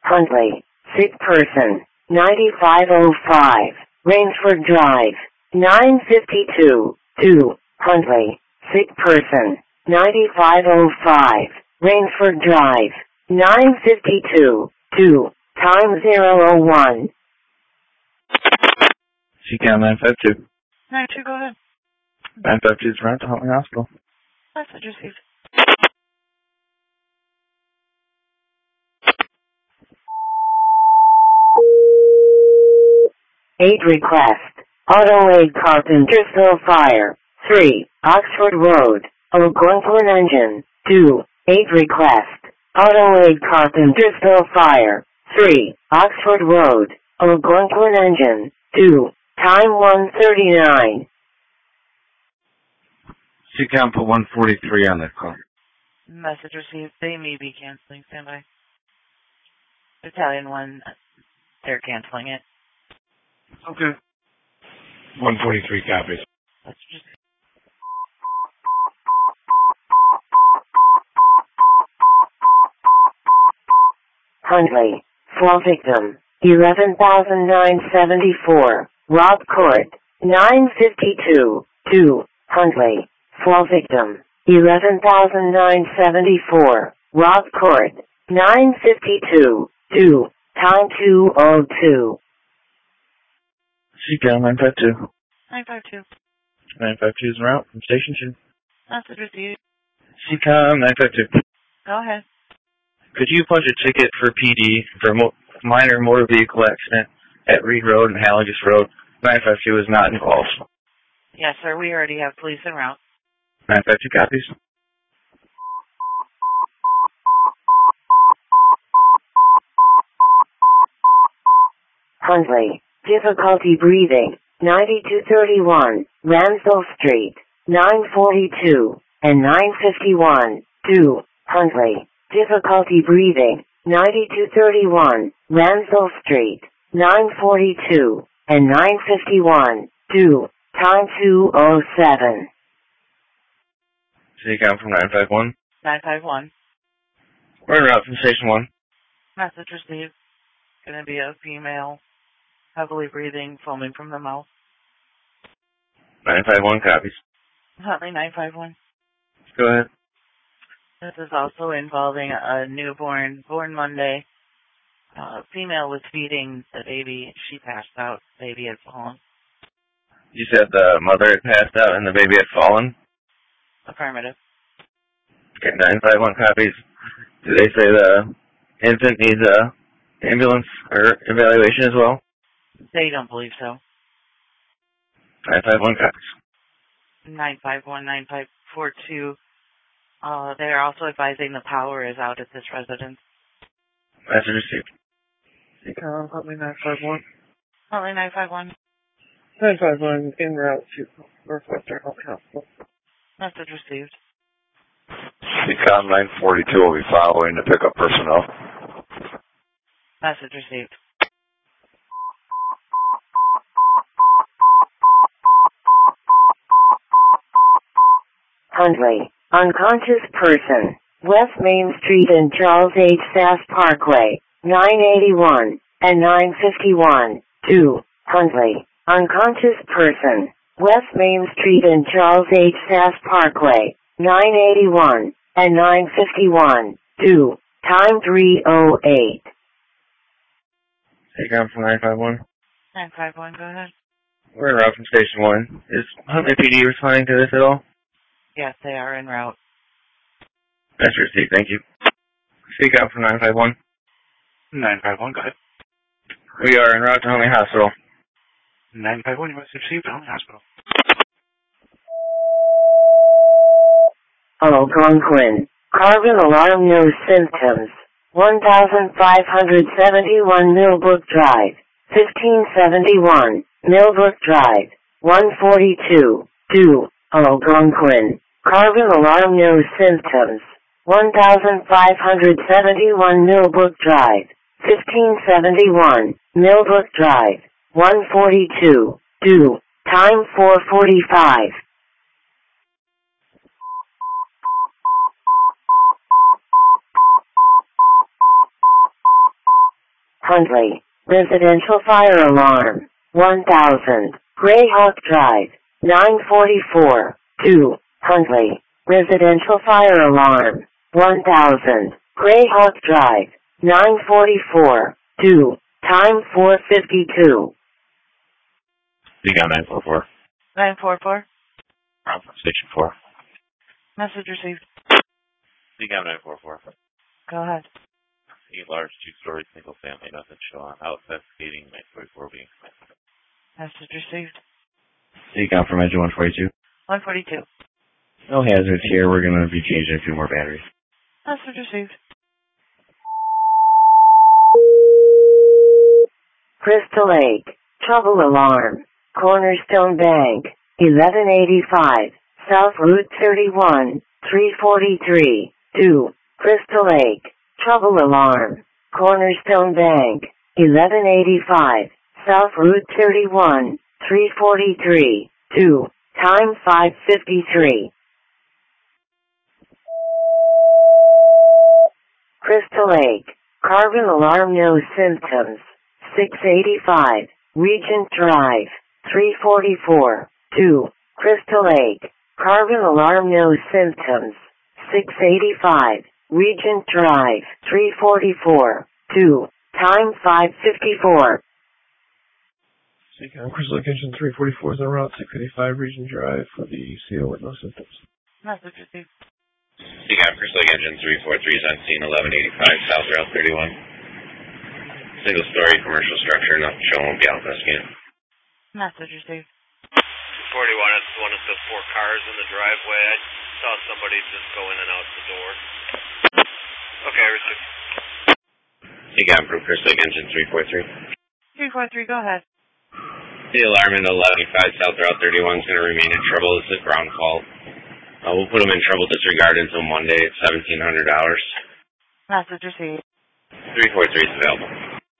Huntley, sick person, 9505, Rainsford Drive, 952, 2, Huntley, sick person, 9505, Rainsford Drive, 952, 2, time 001. CCAM 952. 92, go ahead. 952 is around to Huntley Hospital. Message received. Aid request. Auto aid Carpentersville Fire. 3. Oxford Road. Algonquin Engine. 2. Aid request. Auto aid Carpentersville Fire. 3. Oxford Road. Algonquin Engine. 2. Time 1:39. CCAM put 143 on that call. Message received. They may be canceling. Stand by. Battalion 1, they're canceling it. Okay. 143 copies. Let's just... Huntley. Fall victim. 11,974. Rob Court. 952. 2. Huntley. Fall victim. 11,974. Rob Court. 952. 2. Time 2:02. CCAM 952. 952. 952 is en route from Station 2. Message received. CCAM 952. Go ahead. Could you punch a ticket for PD for a minor motor vehicle accident at Reed Road and Halligus Road? 952 is not involved. Yes, sir. We already have police en route. 952 copies. Huntley. Difficulty breathing. 9231. Ramsdale Street. 942 and 951. 2. Huntley. Difficulty breathing. 9231. Ramsdale Street. 942 and 951. 2. Time 2:07. CCAM from 951. 951. We're en route from Station 1. Message received. Gonna be a female, heavily breathing, foaming from the mouth. 951 copies. Huntley 951. Go ahead. This is also involving a newborn, born Monday. Female was feeding the baby. She passed out. Baby had fallen. You said the mother had passed out and the baby had fallen? Affirmative. Okay, 951 copies. Do they say the infant needs a ambulance or evaluation as well? They don't believe so. 951 copies. 951, 9542. They are also advising the power is out at this residence. Message received. CCAM, Huntley 951. Huntley 951. 951 en route to Northwestern Health Hospital. Message received. CCAM 942 will be following to pick up personnel. Message received. Huntley. Unconscious person. West Main Street and Charles H. Sass Parkway. 981 and 951. 2. Huntley. Unconscious person. West Main Street and Charles H. Sass Parkway. 981 and 951. 2. Time 3:08. CCAM from 951. 951, go ahead. We're en route from Station 1. Is Huntley PD responding to this at all? Yes, they are en route. That's received, thank you. CCAM from 951. 951, go ahead. We are en route to Huntley Hospital. 951, you must have received Huntley Hospital. Algonquin. Carbon alarm, no symptoms. 1571 Millbrook Drive. 1571 Millbrook Drive. 142. 2. Algonquin. Carbon alarm, no symptoms. 1571 Millbrook Drive. 1571 Millbrook Drive. 142. 2. Time 4:45. Huntley. Residential fire alarm. 1000. Greyhawk Drive. 944. 2. Huntley. Residential fire alarm. 1000. Greyhawk Drive. 944. 2. Time 4:52. Seacom 944. 944. Station 4. Message received. Seacom 944. Go ahead. A large two-story single family, nothing show on. Out investigating 944 being spent. Message received. Seacom from engine 142. 142. No hazards here. We're going to be changing a few more batteries. Message received. Crystal Lake. Trouble alarm. Cornerstone Bank. 1185. South Route 31. 343. 2. Crystal Lake. Trouble alarm. Cornerstone Bank. 1185. South Route 31. 343. 2. Time 5:53. Crystal Lake. Carbon alarm, no symptoms. 685. Regent Drive. 344. 2. Crystal Lake. Carbon alarm, no symptoms. 685. Regent Drive. 344. 2. Time 5:54. Seacom Crystal Lake Engine 344 is en route 685 Region Drive for the CO with no symptoms. Message received. Seacom Crystal Lake Engine 343 is on scene 1185 South Route 31. Single-story commercial structure, nothing shown, won't be out investigated. Message received. 41, it's one of the 4 cars in the driveway. I saw somebody just go in and out the door. Okay, I received. Seacom from Crystal Lake Engine 343. 343, go ahead. The alarm in 1185 South Route 31 is going to remain in trouble. It's a ground fault. We'll put them in trouble disregard until Monday at $1,700. Message received. 343 is available.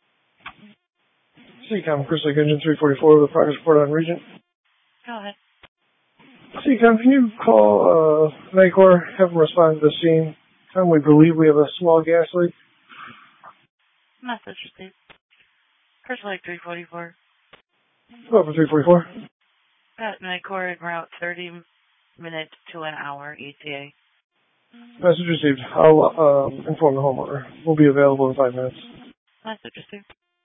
Seacom Crystal Lake Engine 344 with a progress report on Regent. Go ahead. Seacom, can you call NICOR, have them respond to the scene? We believe we have a small gas leak. Message received. Crystal Lake 344. Over 344. At NICOR en route 30 minutes to an hour ETA. Message received. I'll inform the homeowner. We'll be available in 5 minutes. Message received.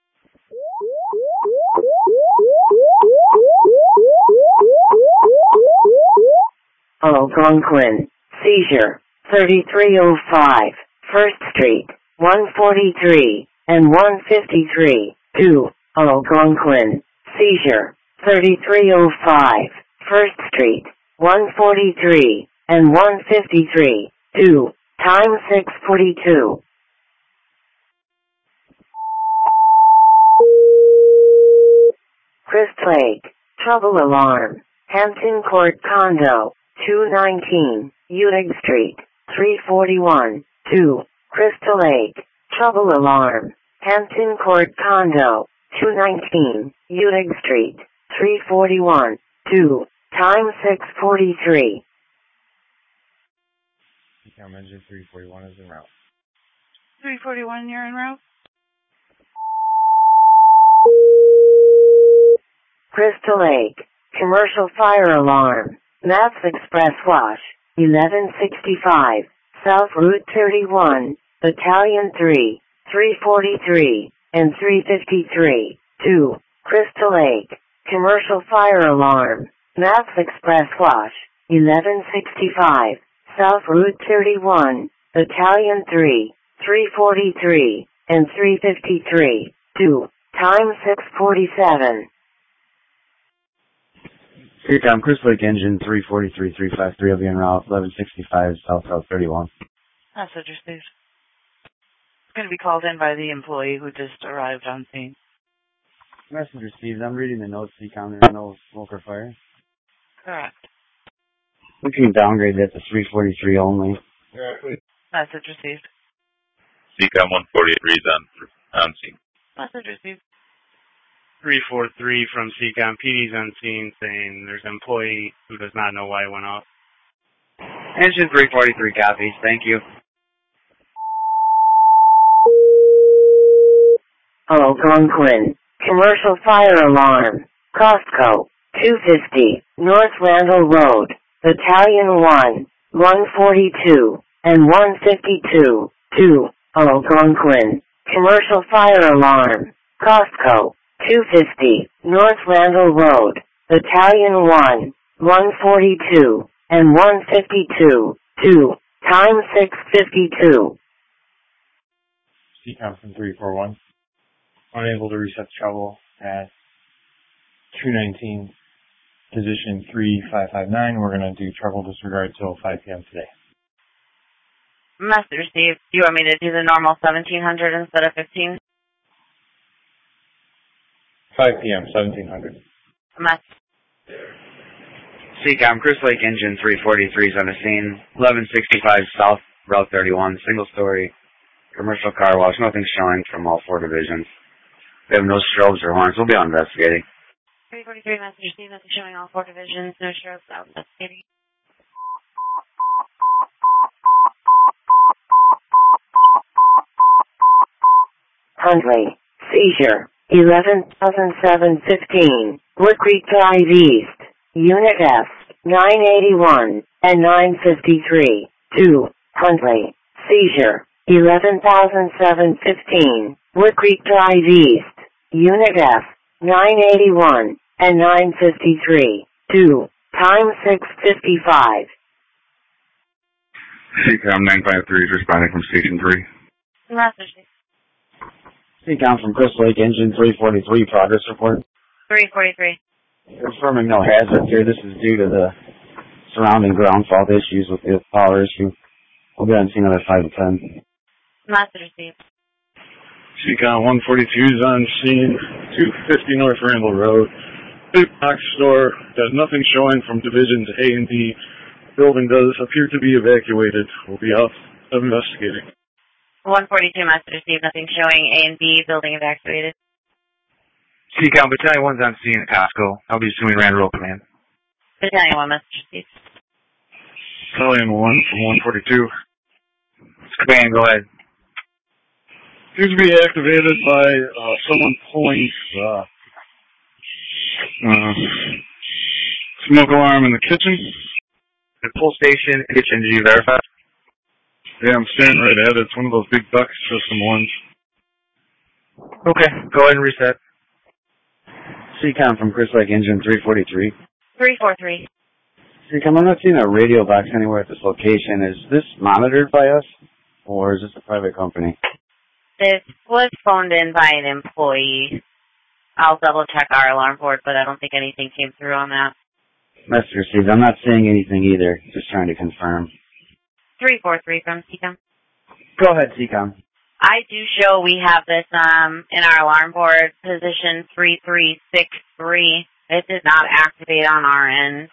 Algonquin. Seizure. 3305. 1st Street. 143 and 153. 2. Algonquin. Seizure. 3305. 1st Street. 143 and 153. 2. Time 6:42. Crystal Lake. Trouble alarm. Hampton Court Condo. 219. Utig Street. 341. 2. Crystal Lake. Trouble alarm. Hampton Court Condo. 219. Utig Street. 341. 2. Time 6:43. Seacom engine 341 is en route. 341, you're en route? Crystal Lake. Commercial fire alarm. Maps Express Wash. 1165. South Route 31. Battalion 3. 343 and 353. 2. Crystal Lake. Commercial fire alarm. Maps Express Wash. 1165. South Route 31. Battalion 3. 343 and 353. 2. Time 6:47. Seacom Crystal Lake engine 343-353 will be en route 1165 South Route 31. Message received. It's going to be called in by the employee who just arrived on scene. Message received. I'm reading the notes, Seacom. There's no smoke or fire. Correct. We can downgrade that to 343 only. Message received. Seacom 143 is on scene. Message received. 343 from Seacom. PD's on scene saying there's an employee who does not know why it went off. Engine 343 copies. Thank you. Algonquin. Commercial fire alarm. Costco. 250, North Randall Road. Battalion 1, 142, and 152, 2, Algonquin. Commercial fire alarm. Costco. 250, North Randall Road. Battalion 1, 142, and 152, 2, time 6:52. CCOM from 341. Unable to reset trouble at 219, position 3559. We're going to do trouble disregard till 5 p.m. today. Message received. Do you want me to do the normal 1700 instead of 15? 5 p.m., 1700. Message. CCOM, Chris Lake Engine 343 is on the scene. 1165 South, Route 31, single story, commercial car wash. Nothing showing from all 4 divisions. We have no strobes or horns. We'll be on investigating. 343 message received. Nothing showing all 4 divisions. No strobes out investigating. Huntley. Seizure. 11,715. Wood Creek Drive East. Unit F. 981 and 953. 2. Huntley. Seizure. 11,715. Wood Creek Drive East. Unit F. 981 and 953. 2. Time 6:55. CCOM 953 is responding from Station 3. Message. CCOM from Chris Lake Engine 343, progress report. 343. Confirming no hazards here. This is due to the surrounding ground fault issues with the power issue. We'll be on scene another 5 to 10. Message received. CCOM 142 is on scene, 250 North Randall Road. Big box store. Got nothing showing from divisions A and B. Building does appear to be evacuated. We'll be out investigating. 142 message received. Nothing showing A and B. Building evacuated. CCOM, Battalion 1's on scene at Costco. I'll be assuming Randall Command. Battalion 1 message received. Battalion 1 from 142. Command, go ahead. Seems to be activated by someone pulling smoke alarm in the kitchen. The pull station, kitchen, did you verify? Yeah, I'm staring right at it. It's one of those big duct system ones. Okay, go ahead and reset. CCOM from Chris Lake Engine 343. 343. CCOM, I'm not seeing a radio box anywhere at this location. Is this monitored by us, or is this a private company? This was phoned in by an employee. I'll double check our alarm board, but I don't think anything came through on that. Message received. I'm not seeing anything either. Just trying to confirm. 343 from CCOM. Go ahead, CCOM. I do show we have this in our alarm board, position 3363. It did not activate on our end.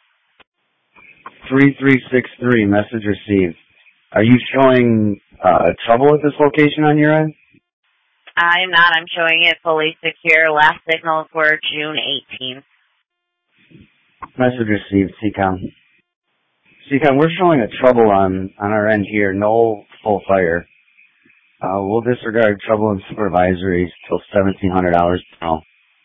3363, message received. Are you showing trouble at this location on your end? I am not. I'm showing it fully secure. Last signals were June 18th. Message received, CCOM. CCOM, we're showing a trouble on our end here. No full fire. We'll disregard trouble and supervisories till 1700 hours tomorrow.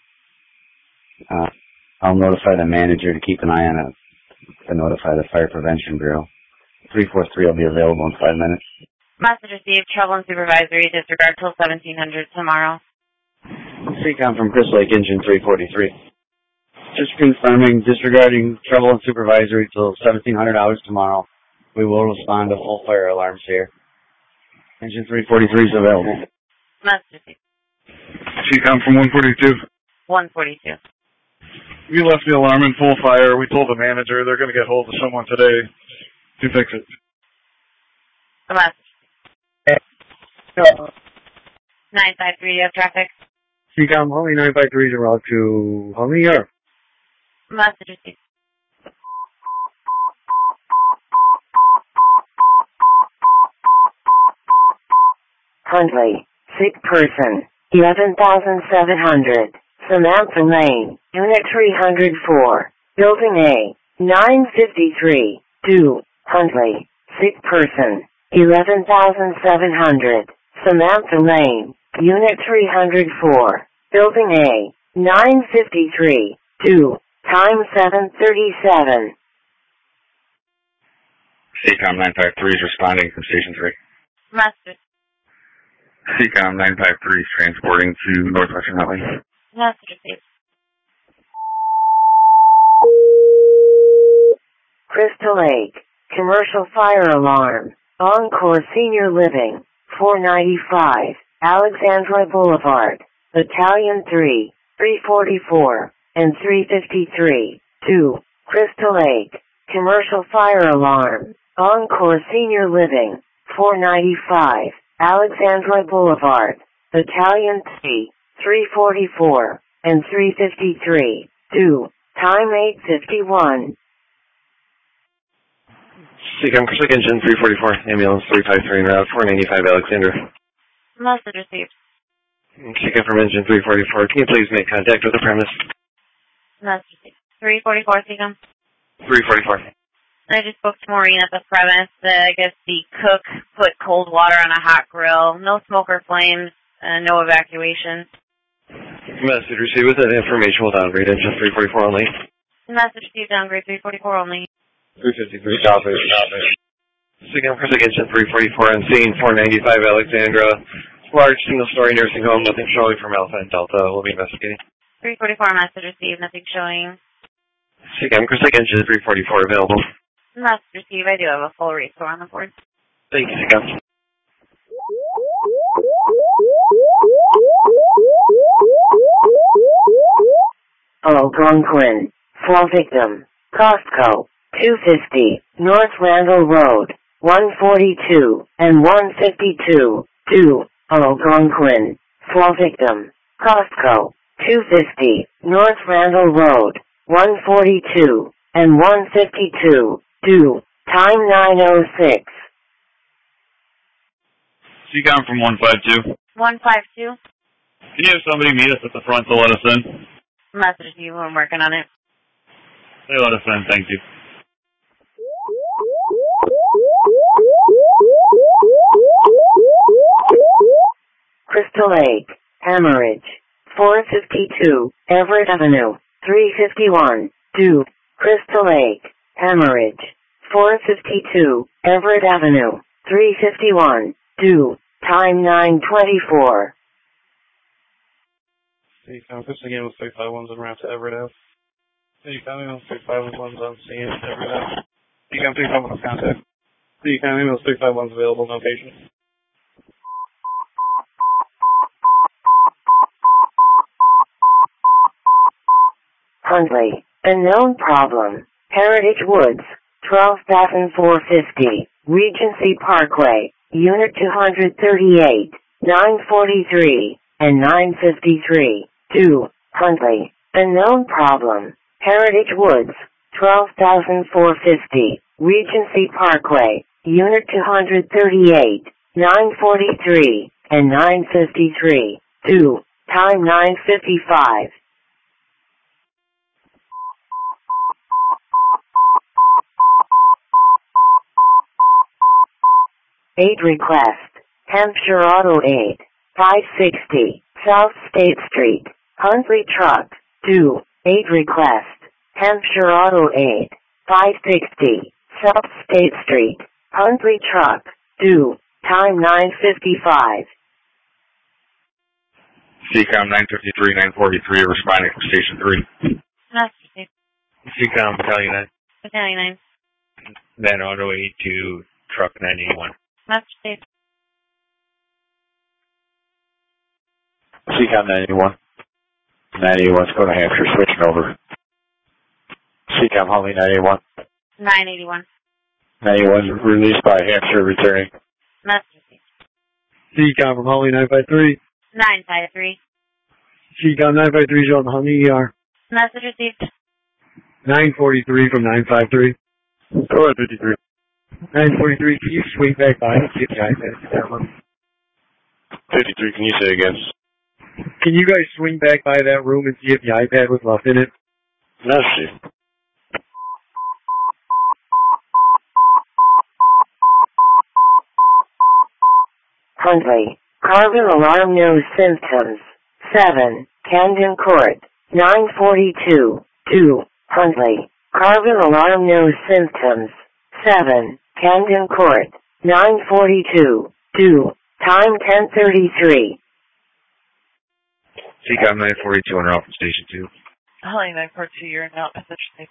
I'll notify the manager to keep an eye on it, to notify the Fire Prevention Bureau. 343 will be available in 5 minutes. Message received. Trouble and supervisory. Disregard till 1700 tomorrow. CCOM from Chris Lake Engine 343. Just confirming, disregarding trouble and supervisory till 1700 hours tomorrow. We will respond to full fire alarms here. Engine 343 is available. Message received. CCOM from 142. 142. We left the alarm in full fire. We told the manager they're going to get hold of someone today to fix it. Message. 953, you have traffic? CCOM, Huntley 953 is en route to Huntley, Europe. Message received. Huntley. Sick person. 11,700. Samantha Lane. Unit 304. Building A. 953. 2. Huntley. Sick person. 11,700. Samantha Lane. Unit 304, Building A, 953, 2, time 7:37. CCOM 953 is responding from Station 3. Message. CCOM 953 is transporting to Northwestern Nutley. Message received. Crystal Lake, Commercial Fire Alarm, Encore Senior Living, 495, Alexandra Boulevard, Battalion 3, 344, and 353, 2, Crystal Lake, Commercial Fire Alarm, Encore Senior Living, 495, Alexandra Boulevard, Battalion 3, 344, and 353, 2, time 8:51. CCOM Crystal Lake Engine 344, ambulance 353 en route 495 Alexandra. Message received. CCOM from Engine 344, can you please make contact with the premise? Message received. 344, CCOM. 344. I just spoke to Maureen at the premise. I guess the cook put cold water on a hot grill. No smoke or flames. No evacuation. Message received with that information will downgrade Engine 344 only. Message received, downgrade 344 only. 353, copy. CCOM Crystal Lake Engine 344 on scene 495 Alexandra. Large single-story nursing home, nothing showing from Alpha and Delta. We'll be investigating. 344, message received, nothing showing. CCOM Crystal Lake Engine 344 available. Message received, I do have a full restore on the board. Thank you, CCOM. Algonquin, fall victim, Costco, 250, North Randall Road, 142, and 152, 2, Algonquin, fall victim, Costco, 250, North Randall Road, 142, and 152, 2, time 9:06. CCOM from 152. 152. Can you have somebody meet us at the front to let us in? Message you, I'm working on it. They let us in, thank you. Crystal Lake, Hemorrhage, 452, Everett Avenue, 351, 2, Crystal Lake, Hemorrhage, 452, Everett Avenue, 351, 2, time 9:24. CCOM Crystal again with 351's en route to Everett Ave. CCOM email 351's on scene at Everett Ave. CCOM 351 contact. CCOM email 351's available, no patient. Huntley, unknown problem, Heritage Woods, 12,450, Regency Parkway, Unit 238, 943, and 953, 2, Huntley, unknown problem, Heritage Woods, 12,450, Regency Parkway, Unit 238, 943, and 953, 2, time 9:55. Aid request, Hampshire Auto Aid, 560, South State Street, Huntley Truck, 2, aid request, Hampshire Auto Aid, 560, South State Street, Huntley Truck, 2, time 9:55. CCOM 953, 943 responding from Station 3. Message. CCOM Battalion 9. Battalion 9. Then Auto 8 to Truck 981. Message. CCOM 981. 981's going to Hampshire, switching over. CCOM Huntley 981. 981. 981's released by Hampshire, returning. Message. CCOM from Huntley 953. 953. CCOM 953 is on the Huntley ER. Message received. 943 from 953. Go ahead, 53. 943, can you swing back by and see if the iPad is that one? 53, can you say again? Can you guys swing back by that room and see if the iPad was left in it? Let's see. Huntley, Carbon alarm no symptoms. 7. Camden Court. 942. 2. Huntley. Carbon alarm no symptoms. 7. Camden Court. 942. 2. Time 10:33. CCOM 942 on route from Station 2. Holly 942, you're now message.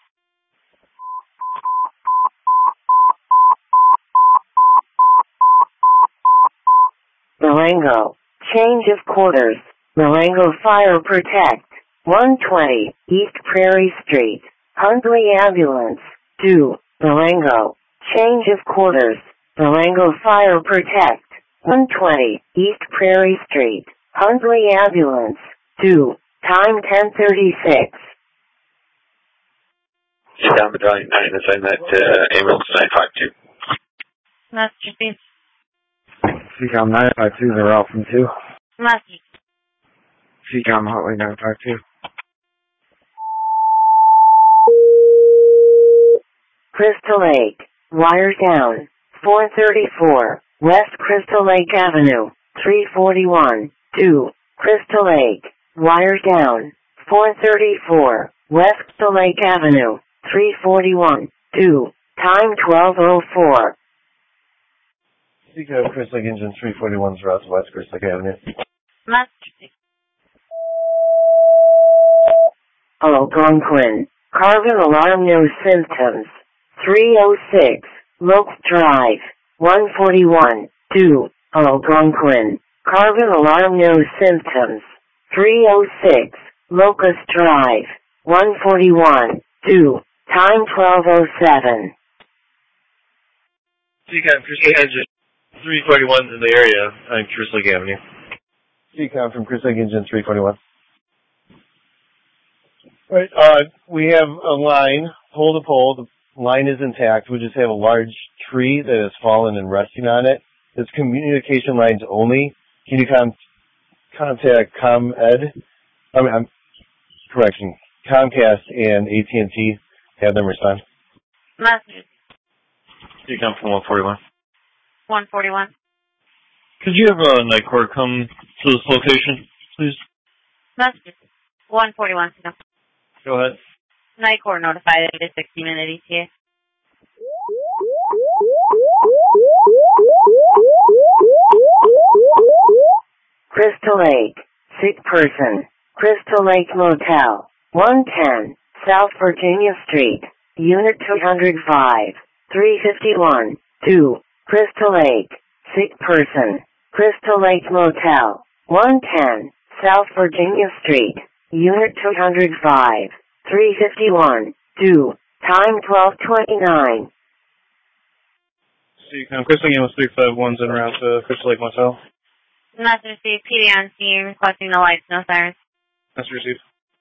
Marengo. Change of quarters. Marengo Fire Protect. 120 East Prairie Street. Huntley Ambulance. 2. Marengo. Change of quarters. Marengo Fire Protect. 120 East Prairie Street. Huntley Ambulance. 2. Time 10:36. CCOM Battalion 9, assignment ambulance 952. Message received. CCOM 952 is a route from 2. Message. CCOM Huntley 952. Crystal Lake. Wire down. 434 West Crystal Lake Avenue. 341. 2. Crystal Lake. Wire down. 434 West Crystal Lake Avenue. 341. 2. Time 12:04. CCOM Crystal Lake Engine 341's route to West Crystal Lake Avenue. Message. Algonquin. Carbon alarm no symptoms. 306 Locust Drive. 141. 2. Algonquin. Carbon alarm no symptoms. 306 Locust Drive. 141. 2. Time 12:07. CCOM Crystal Engine 341's in the area on Crystal Lake Avenue. CCOM from Crystal Lake Engine 341. Right, we have a line, pole to pole. The line is intact. We just have a large tree that has fallen and resting on it. It's communication lines only. Can you contact Comcast and AT&T, have them respond? Message. CCOM from 141. 141. Could you have a night court come to this location, please? Message. 141. Go ahead. Night Court notified at a 60-minute ETA. Crystal Lake. Sick person. Crystal Lake Motel. 110 South Virginia Street. Unit 205. 351. 2. Crystal Lake. Sick person. Crystal Lake Motel. 110 South Virginia Street. Unit 205. 351. 2. Time 12:29. CCOM Crystal Lake 351's en route to Crystal Lake Motel. Message received. PD on scene requesting no lights, no sirens. Message received.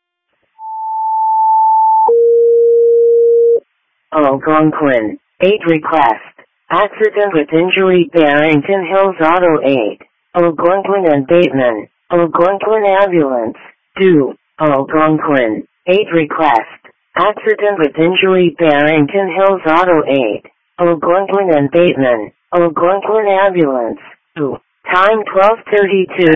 Algonquin. 8 request. Accident with injury Barrington Hills Auto 8. Algonquin and Bateman. Algonquin Ambulance. 2. Algonquin. 8 request. Accident with injury Barrington Hills Auto 8. Algonquin and Bateman. Algonquin Ambulance. 2. Time 12:32.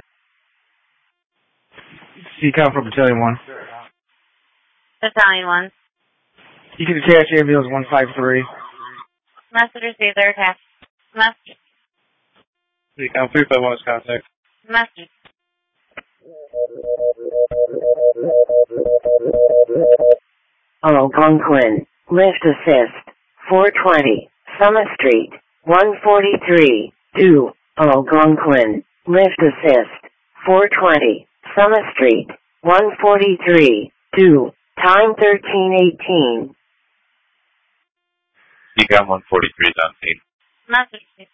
CCOM from Battalion 1. Battalion 1. You can attach ambulance 153. Message received. They're attached. Message. CCOM 351 is contact. Message. Algonquin. Lift assist. 420 Summit Street. 143. 2. Algonquin. Lift assist. 420 Summit Street. 143. 2. Time 13:18. CCOM 143 is on scene. Message received.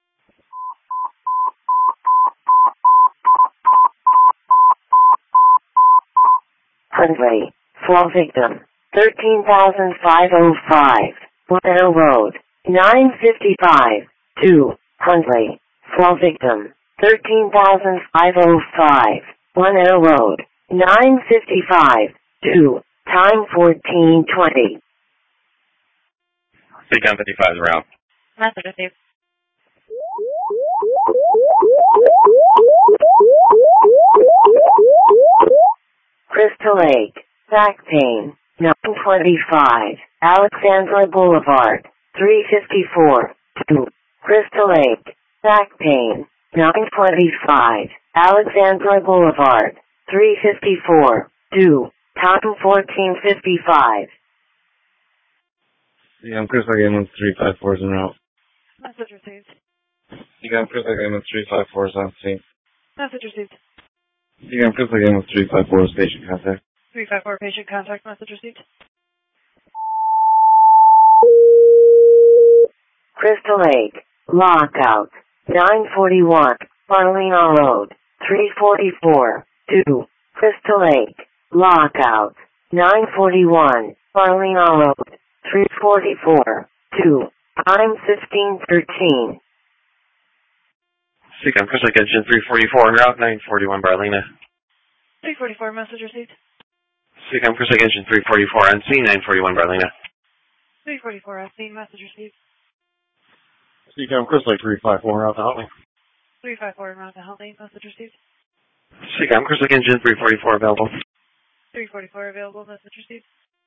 Huntley. Fall victim. 13,505. Blair Road. 955. 2. Huntley. Fall victim. 13,505. Blair Road. 955. 2. Time 14:20. CCOM 55 is around. Message received. Crystal Lake, back pain, 925, Alexandra Boulevard, 354, 2. Crystal Lake, back pain, 925, Alexandra Boulevard, 354, 2. Time 14:55. Yeah, I'm Crystal Lake, 354 is en route. Message received. Yeah, I'm Crystal Lake, 354 is on scene. Message received. Yeah, I'm Crystal Lake, 354 is patient contact. 354 patient contact. Message received. Crystal Lake, lockout, 941, Barlina Road, 344, 2. Crystal Lake, lockout, 941, Barlina Road, 344, 2. Time 15:13. Seacom Crystal Lake Engine 344 en route 941 Barlina. 344 message received. Seacom Crystal Lake Engine 344 on scene 941 Barlina. 344 on scene. Message received. Seacom Crystal Lake 354 out to Huntley. 354 around to Huntley. Message received. Seacom Crystal Lake Engine 344 available. 344 available. Message received.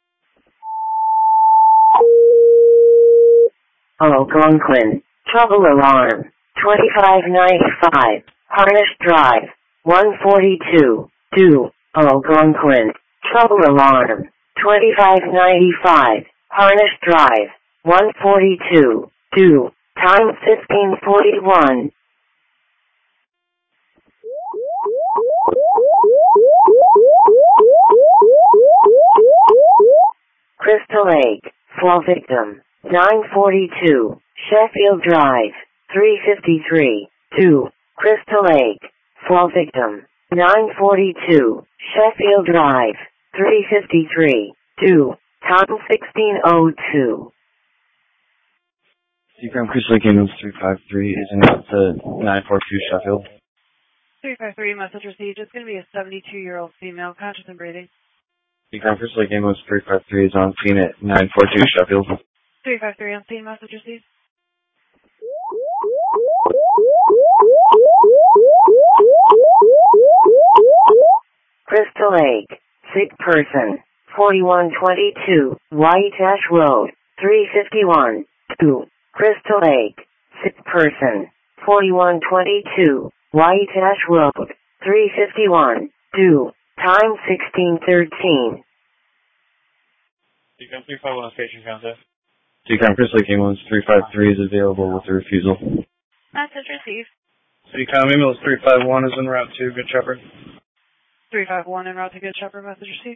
Algonquin, trouble alarm, 2595, Harnish Drive, 142, 2. Algonquin, trouble alarm, 2595, Harnish Drive, 142, 2. Time 15:41. Crystal Lake, fall victim, 942, Sheffield Drive, 353, 2. Crystal Lake, fall victim, 942, Sheffield Drive, 353, 2. Time 16:02. Seacom Crystal Lake Ambulance 353 is in route to 942 Sheffield. 353 message received. It's going to be a 72-year-old female, conscious and breathing. Seacom Crystal Lake Ambulance 353 is on scene at 942 Sheffield. 353 on scene. Message received. Crystal Lake, sick person, 4122, White Ash Road, 351, 2. Crystal Lake, sick person, 4122, White Ash Road, 351, 2. Time 16:13. Seacom 351 on station contact. Seacom Crystal Lake Ambulance 353 is available with a refusal. Message received. Seacom Ambulance 351 is en route to Good Shepherd. 351 en route to Good Shepherd. Message received.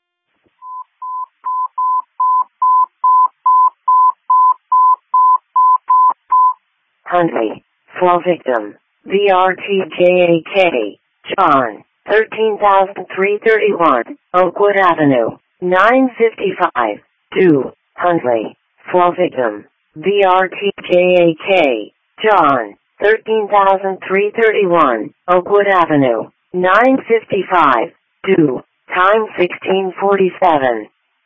Huntley, fall victim, VRTJAK, John, 13,331, Oakwood Avenue, 955, 2. Huntley, fall victim, VRTJAK, John, 13,331, Oakwood Avenue, 955, 2. Time 16:47.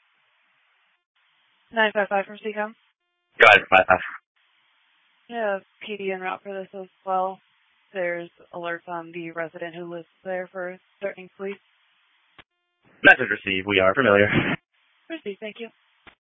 955 from Seacom. Got it, 55. Yeah, PD en route for this as well. There's alerts on the resident who lives there for threatening police. Message received. We are familiar. Received, thank you.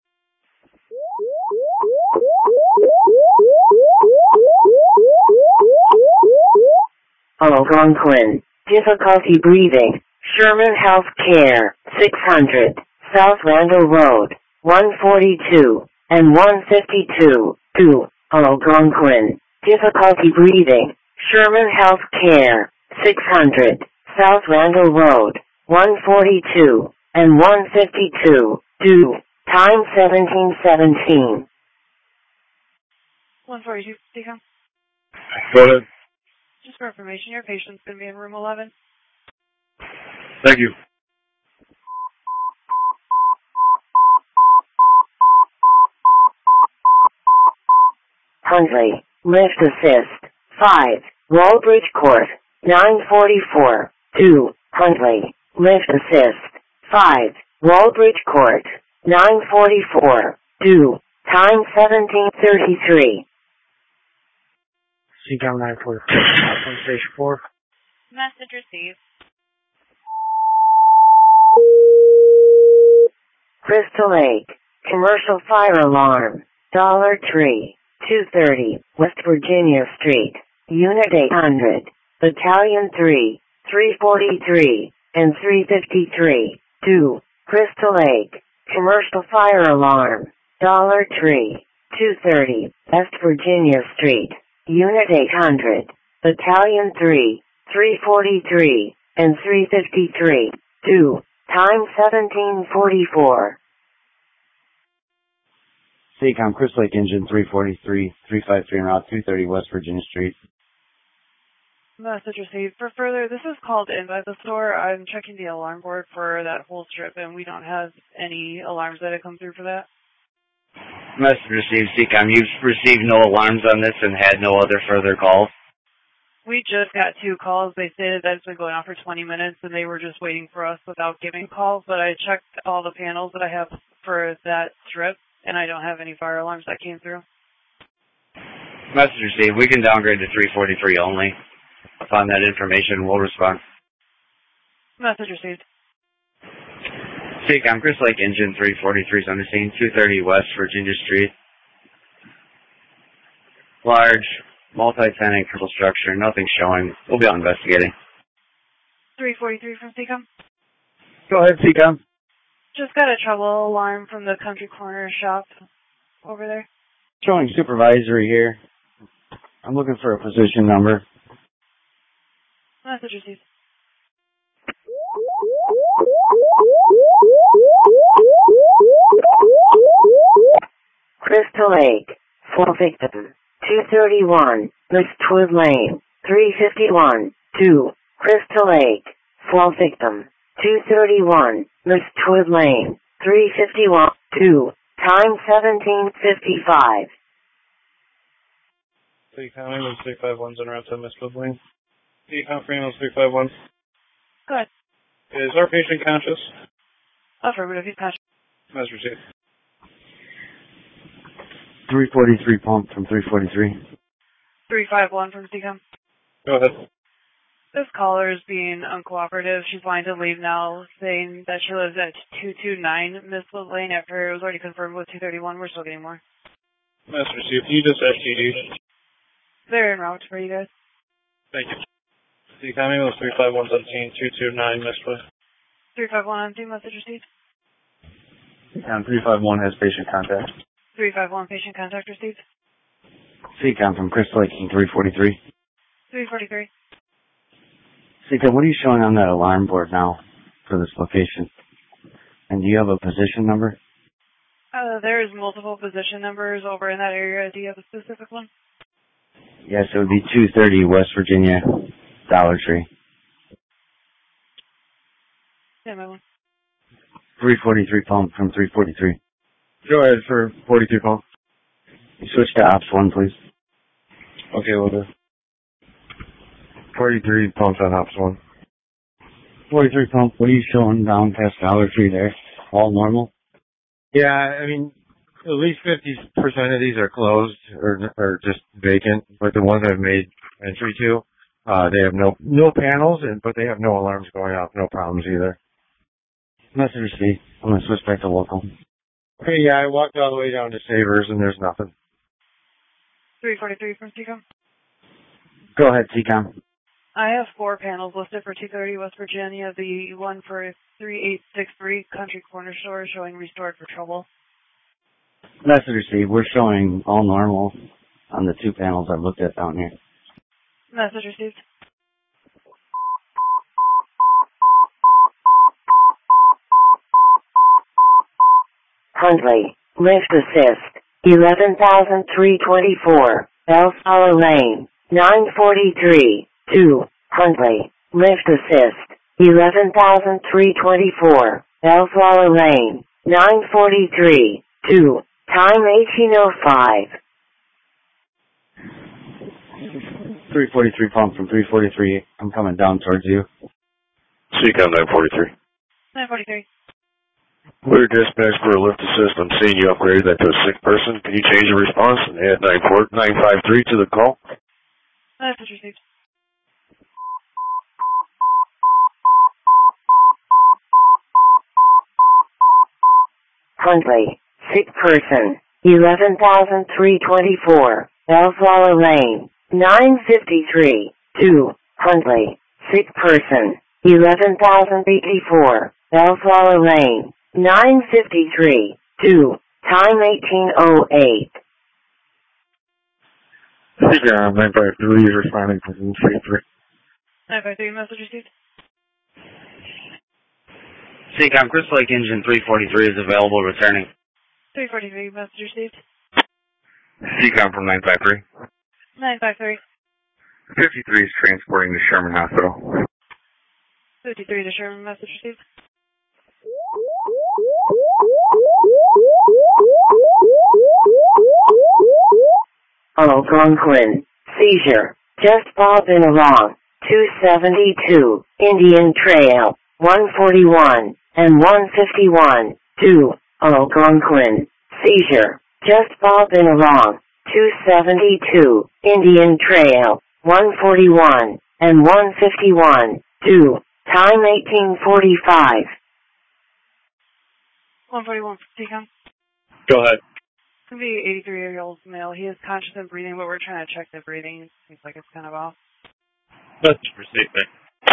Algonquin, difficulty breathing, Sherman Health Care, 600, South Randall Road, 142, and 152, 2. Algonquin, difficulty breathing, Sherman Health Care, 600, South Randall Road, 142, and 152, 2. Time 17:17. 142, Seacom. Go ahead. Just for information, your patient's going to be in room 11. Thank you. Huntley, lift assist, 5, Walbridge Court, 944, 2. Huntley, lift assist, 5, Walbridge Court, 944, 2. Time 17:33. Seacom 944, on station 4. Message received. Crystal Lake, commercial fire alarm, Dollar Tree, 230 West Virginia Street, Unit 800, Battalion 3, 343, and 353, 2, Crystal Lake, commercial fire alarm, Dollar Tree, 230 West Virginia Street, Unit 800, Battalion 3, 343, and 353, 2, time 1744. SACOM, Crystal Lake Engine 343, 353 en route 230 West Virginia Street. Message received. For further, this is called in by the store. I'm checking the alarm board for that whole strip, and we don't have any alarms that have come through for that. Message received, SACOM. You've received no alarms on this and had no other further calls? We just got 2 calls. They stated that it's been going on for 20 minutes, and they were just waiting for us without giving calls, but I checked all the panels that I have for that strip, and I don't have any fire alarms that came through. Message received. We can downgrade to 343 only. Upon that information, we'll respond. Message received. SACOM, Crystal Lake Engine 343 is on the scene, 230 West Virginia Street. Large, multi-tenant commercial structure, nothing showing. We'll be out investigating. 343 from SACOM. Go ahead, SACOM. Just got a trouble alarm from the Country Corner shop over there. Showing supervisory here. I'm looking for a position number. Message received. Crystal Lake, 4 victim, 231, Westwood Lane, 351, 2, Crystal Lake, 4 victim, 231, Westwood Lane, 351, 2, time 1755. SACOM, ambulance 351's en route to Westwood Lane. SACOM for ambulance 351. Go ahead. Is our patient conscious? Affirmative, he's conscious. Message received. 343 pump from 343. 351 from SACOM. Go ahead. This caller is being uncooperative. She's wanting to leave now, saying that she lives at 229 Westwood Lane after it was already confirmed with 231. We're still getting more. Message received. Can you just FTD? They're en route for you guys. Thank you. SACOM, ambulance 351's on scene, 229 Westwood. 351 on scene, message received. SACOM 351 has patient contact. 351 patient contact received. SACOM from Crystal Lake 343. 343. SACOM, what are you showing on that alarm board now for this location? And do you have a position number? There's multiple position numbers over in that area. Do you have a specific one? Yes, it would be 230 West Virginia, Dollar Tree. Yeah, my one. 343 pump from 343. Go ahead for 42 pump. Switch to Ops 1, please. Okay, we'll do. 43 pumps on Ops 1. 43 pump, what are you showing down past Dollar Tree there? All normal? Yeah, I mean, at least 50% of these are closed or just vacant, but the ones I've made entry to, they have no panels, but they have no alarms going off, no problems either. Message received. I'm going to switch back to local. Okay, yeah, I walked all the way down to Savers and there's nothing. 343 from SACOM. Go ahead, SACOM. I have 4 panels listed for 230 West Virginia. The one for 3863 Country Corner Store showing restored for trouble. Message received. We're showing all normal on the 2 panels I've looked at down here. Message received. Huntley, lift assist, 11,324, Bellflower Lane, 943, 2, Huntley, lift assist, 11,324, Bellflower Lane, 943, 2, time 1805. 343 pump from 343. I'm coming down towards you. SACOM 943. 943. We're dispatched for a lift assist. I'm seeing you upgraded that to a sick person. Can you change the response and add 953 to the call? Message received. Huntley. Sick person. 11,324. Bellflower Lane. 953. 2. Huntley. Sick person. 11,084. Bellflower Lane. 953. 2. Time 1808. CCOM 953 is responding to 3-3. 953, message received. CCOM Crystal Lake Engine 343 is available returning. 343, message received. CCOM from 953. 953. 53 is transporting to Sherman Hospital. 53 to Sherman, message received. Algonquin. Seizure. Just bobbing along. 272. Indian Trail. 141 and 151. 2. Algonquin. Seizure. Just bobbing along. 272. Indian Trail. 141 and 151. 2. Time 1845. 141 for TCOM. Go ahead. It's going to be 83-year-old male. He is conscious and breathing, but we're trying to check the breathing. It seems like it's kind of off. That's for statement.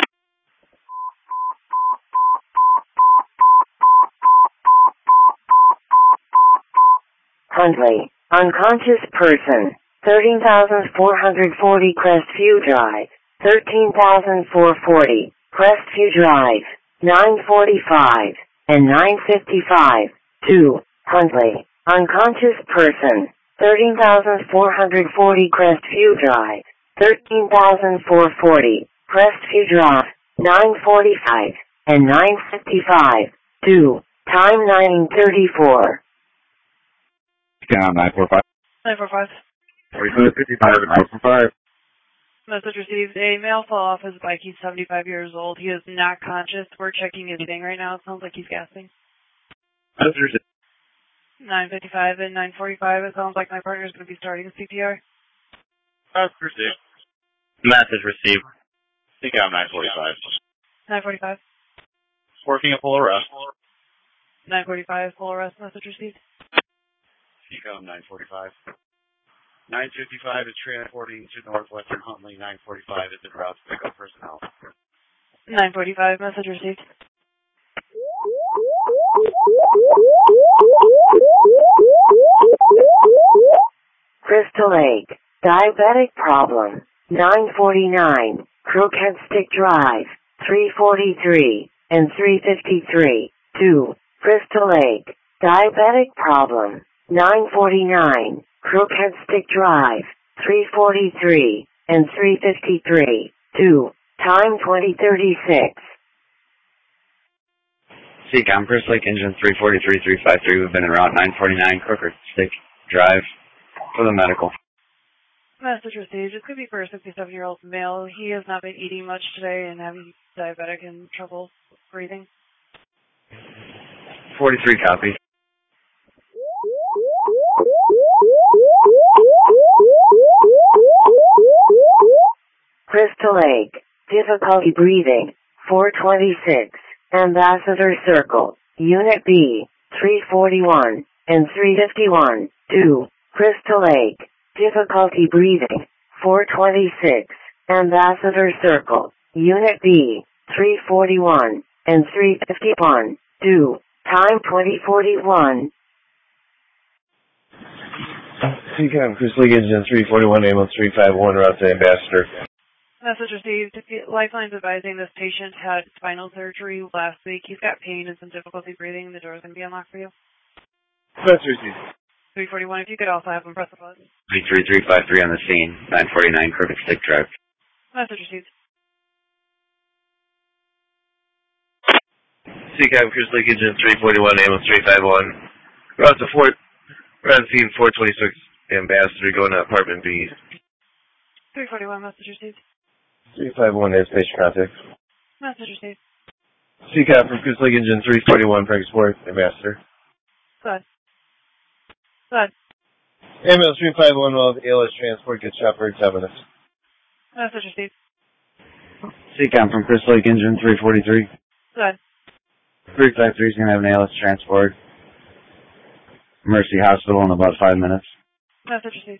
Huntley. Unconscious person. 13,440 Crestview Drive. 13,440 Crestview Drive. 945 and 955. 2. Huntley. Unconscious person. 13,440 Crestview Drive. 13,440 Crestview Drive. 945 and 955. 2. Time 9:34. CCOM 945. 945. 4555 945. Message received. A male fell off his bike. He's 75 years old. He is not conscious. We're checking his breathing right now. It sounds like he's gasping. Message received. 955 and 945. It sounds like my partner's going to be starting CPR. Message received. Message received. CCOM 945. 945. Working a full arrest. 945. Full arrest. Message received. CCOM 945. 955 is transporting to Northwestern Huntley. 945 is en route to pick up personnel. 945. Message received. Crystal Lake. Diabetic problem. 949. Crooked Stick Drive. 343 and 353. 2. Crystal Lake. Diabetic problem. 949. Crooked Stick Drive. 343 and 353. 2. Time 2036. CCOM Crystal Lake Engine 343-353. We've been en route 949 Crooked Stick Drive for the medical. Message received. This could be for a 67-year-old male. He has not been eating much today and having diabetic and trouble breathing. 43 copy. Crystal Lake. Difficulty breathing. 426. Ambassador Circle. Unit B. 341 and 351. 2. Crystal Lake. Difficulty breathing. 426. Ambassador Circle. Unit B. 341 and 351. 2. Time 2041. CCOM Crystal Lake Engine 341, ambulance 351, route to Ambassador. Message received. Lifeline's advising this patient had spinal surgery last week. He's got pain and some difficulty breathing. The door's going to be unlocked for you. Message received. 341, if you could also have him press the button. 33353 on the scene. 949 Crooked Stick Drive. Message received. CCOM Crystal Lake Engine 341, ambulance 351. Route to Fort. We're on scene 426 Ambassador going to apartment B. 341, message received. 351 is patient contact. Message received. CCOM from Crystal Lake Engine 341, Frank Sport, Ambassador. Go ahead. Go ahead. Ambulance 351 will have ALS transport, get shot for 10 minutes. Message received. CCOM from Crystal Lake Engine 343. Go ahead. 353 is going to have an ALS transport. Mercy Hospital in about 5 minutes. Message received.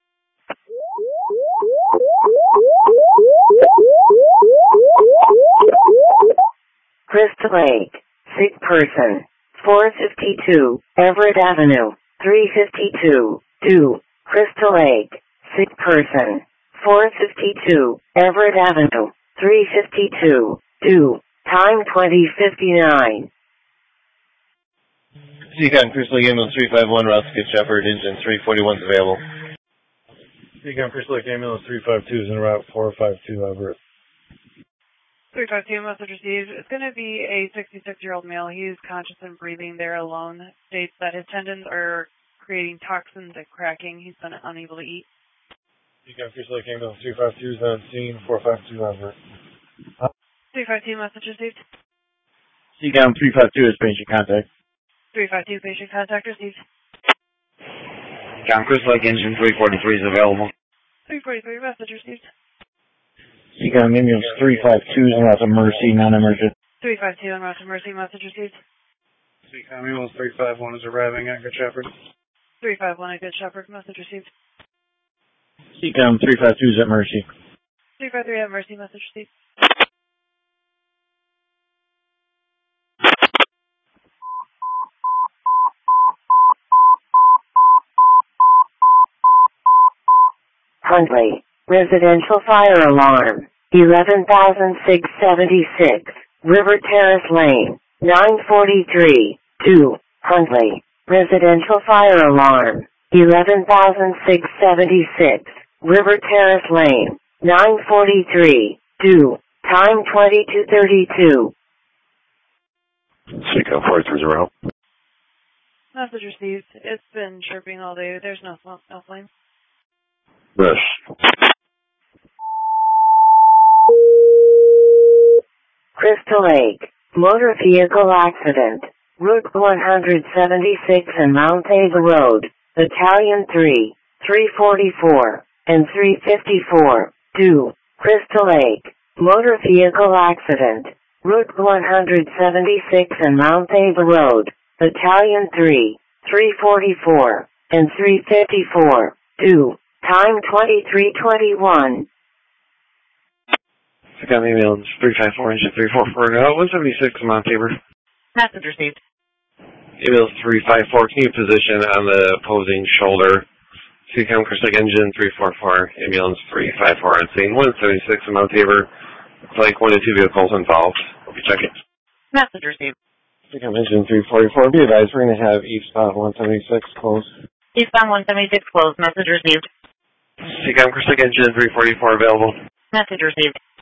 Crystal Lake, sick person, 452, Everett Avenue, 352, 2, Crystal Lake, sick person, 452, Everett Avenue, 352, 2, time 20:59. Seacon Crystal Lake Ambulance 351, route to Good Shepherd, engine 341 is available. Seacon Crystal Lake Ambulance 352 is en route 452 Everett. 352, message received. It's going to be a 66-year-old male. He is conscious and breathing there alone. States that his tendons are creating toxins and cracking. He's been unable to eat. Seacon Crystal Lake Ambulance 352 is on scene 452 Everett. 352, message received. Seacon 352 is patient contact. 352, patient contact received. Seacon Crystal Lake Engine 343 is available. 343, message received. Seacon Ambulance 352 is en route to Mercy, non-emergent. 352 en route to Mercy, message received. Seacon Ambulance 351 is arriving at Good Shepherd. 351 at Good Shepherd, message received. Seacon 352 is at Mercy. 353 at Mercy, message received. Huntley, residential fire alarm, 11,676, River Terrace Lane, 943, 2, Huntley, residential fire alarm, 11,676, River Terrace Lane, 943, 2, time 22:32. Seacon 43 is around. Message received. It's been chirping all day. There's no smoke, no flame. Yes. Crystal Lake, motor vehicle accident, Route 176 and Mount Ava Road, Battalion 3, 344, and 354, 2, Crystal Lake, motor vehicle accident, Route 176 and Mount Ava Road, Battalion 3, 344, and 354, 2, time 23:21. Seacon Ambulance 354, engine 344, 176 Mount Tabor. Message received. Ambulance 354, can you position on the opposing shoulder? Seacon Crystal Lake engine 344, ambulance 354 on scene 176 Mount Tabor. Looks like 1 and 2 vehicles involved. We'll be checking. Message received. Seacon engine 344, be advised we're going to have eastbound 176 closed. Eastbound 176 closed. Message received. Seacon Crystal Lake engine 344 available. Message received.